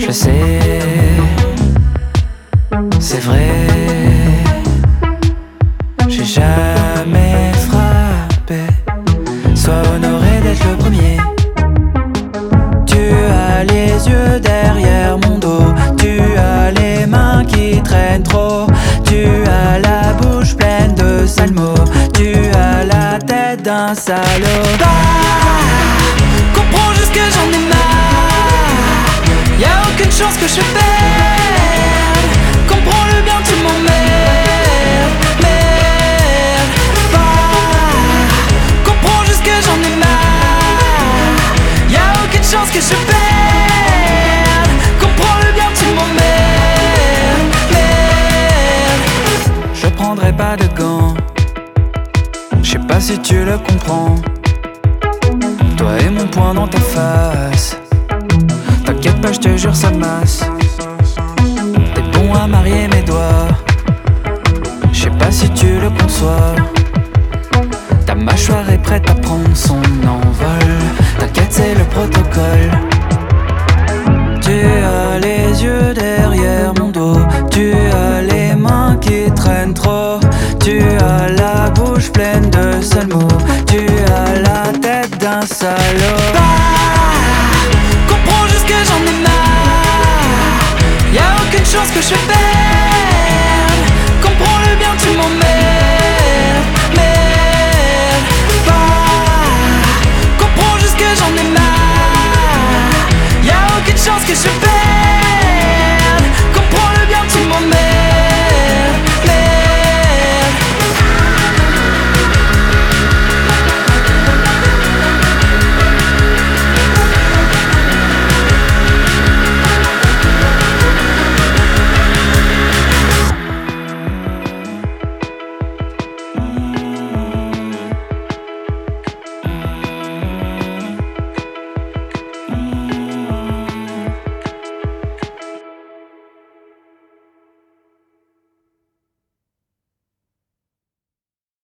Je sais, c'est vrai, j'ai jamais frappé. Sois honoré d'être le premier. Tu as les yeux derrière mon dos, tu as les mains qui traînent trop, tu as la bouche pleine de sales mots, tu as la tête d'un salaud. Comprends juste que j'en ai marre, y'a aucune chance que je perde. Comprends-le bien, tu m'emmerdes, merde. Comprends juste que j'en ai marre, y'a aucune chance que je perde. Comprends-le bien, tu m'emmerdes, merde. Je prendrai pas de gants, je sais pas si tu le comprends. Toi et mon poing dans ta face, t'inquiète pas, je te jure ça masse. T'es bon à marier mes doigts, je sais pas si tu le conçois. Ta mâchoire est prête à prendre son envol, t'inquiète c'est le protocole. Tu as les yeux derrière mon dos, tu as les mains qui traînent trop, tu as la bouche pleine de sales mots, tu as la tête d'un salaud. Comprends juste que j'en ai marre, y'a aucune chance que je perde.